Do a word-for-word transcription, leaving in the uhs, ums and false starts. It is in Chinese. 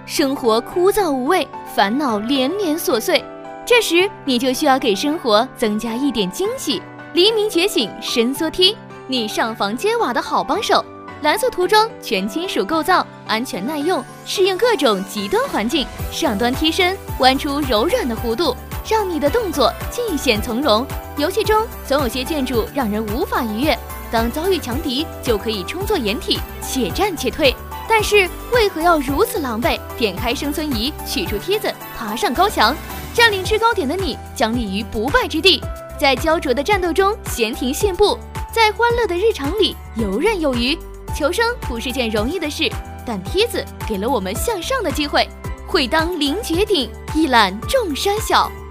生活枯燥无味，烦恼连连琐碎。这时你就需要给生活增加一点惊喜。黎明觉醒伸缩梯，你上房揭瓦的好帮手。蓝色涂装，全金属构造，安全耐用，适应各种极端环境。上端梯身弯出柔软的弧度，让你的动作尽显从容。游戏中总有些建筑让人无法逾越，当遭遇强敌，就可以充作掩体，且战且退。但是为何要如此狼狈？点开生存仪，取出梯子，爬上高墙，占领制高点的你将立于不败之地。在焦灼的战斗中闲庭信步，在欢乐的日常里游刃有余。求生不是件容易的事，但梯子给了我们向上的机会。会当凌绝顶，一览众山小。